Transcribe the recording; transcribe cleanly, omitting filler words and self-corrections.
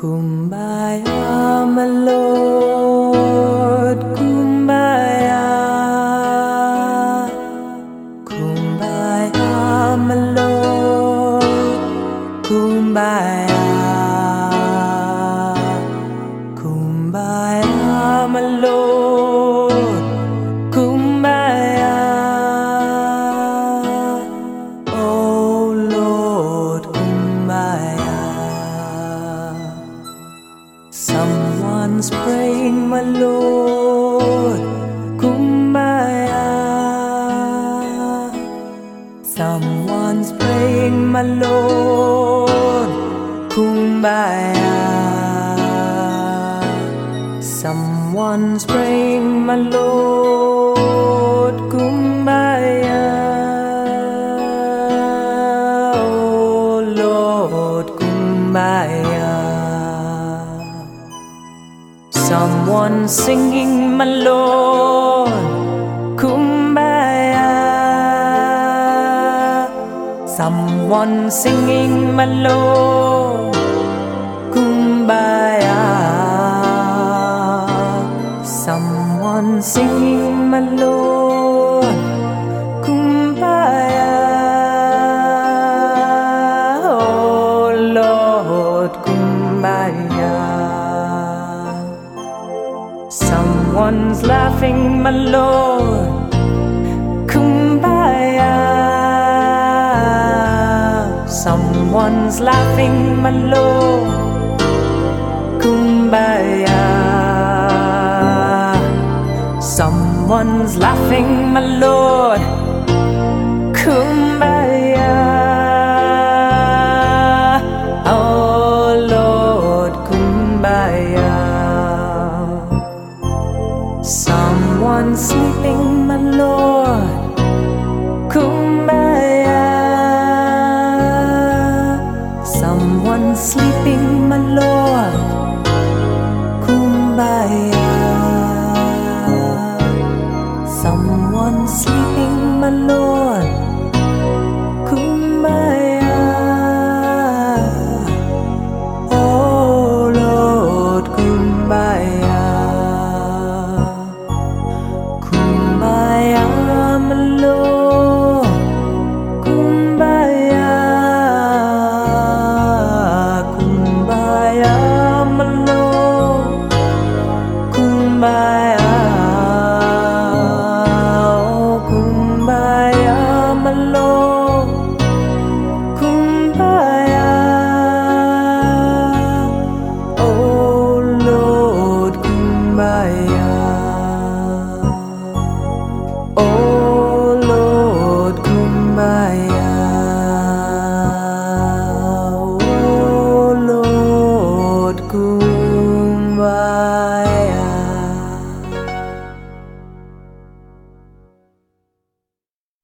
Kumbaya, my Lord, Kumbaya, Kumbaya, my Lord, Kumbaya, Kumbaya, my Lord, Kumbaya, oh Lord, Kumbaya. Someone's praying, my Lord, Kumbaya. Someone's praying, my Lord, Kumbaya. Someone's praying, my Lord, Kumbaya. Oh Lord, Kumbaya. Someone singing, my Lord, Kumbaya. Someone singing, my Lord, Kumbaya. Someone singing, my Lord, Kumbaya. Oh Lord, Kumbaya. Someone's laughing, my Lord, Kumbaya. Someone's laughing, my Lord, Kumbaya. Someone's laughing, my Lord,